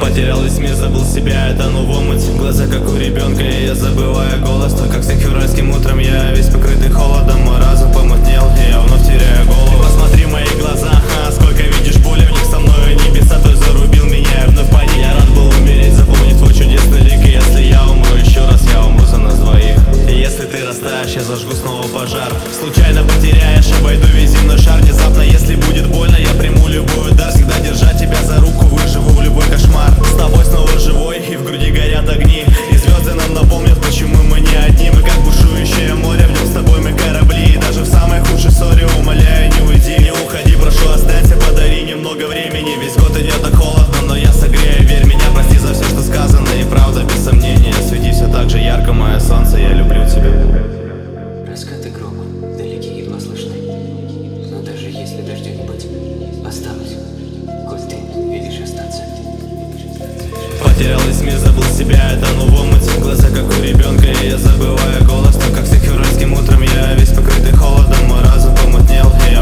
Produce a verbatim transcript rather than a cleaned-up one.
Потерял весь мир, забыл себя, я тону в омуте. Глаза как у ребенка, и я забываю голос. Но как всем февральским утром я весь покрытый холодом. Мой разум помутнел, и я вновь теряю голову. Ты посмотри в мои глаза, ха, сколько видишь боли в них со мной. Небеса, той зарубил меня, и вновь по ней. Я рад был умереть, запомнить твой чудесный лик. И если я умру еще раз, я умру за нас двоих. И если ты растаешь, я зажгу снова пожар. Случайно потеряешь, обойду весь земной шар. Внезапно, если будет больно, я приму любой удар. Всегда держать тебя за руку, выживу в любой кошмар. С тобой снова живой, и в груди горят огни. И звезды нам напомнят, почему мы не одни. Мы как бушующее море, в нем с тобой мы корабли. И даже в самой худшей ссоре умоляю, не уйди. Не уходи, прошу, останься, подари немного времени. Весь год идет так холодно, но я согрею, верь меня. Прости за все, что сказано, и правда, без сомнения. Свети все так же ярко, мое солнце, я люблю тебя. Раскаты грома, далеки едва слышны. Но даже если дождя не быть, останусь, коль ты видишь остаться. Потерял весь мир, забыл себя, я тону в омуте. Глаза как у ребенка, и я забываю голос. Но как всех февральским утром я весь покрытый холодом. Мой разум помутнел, и я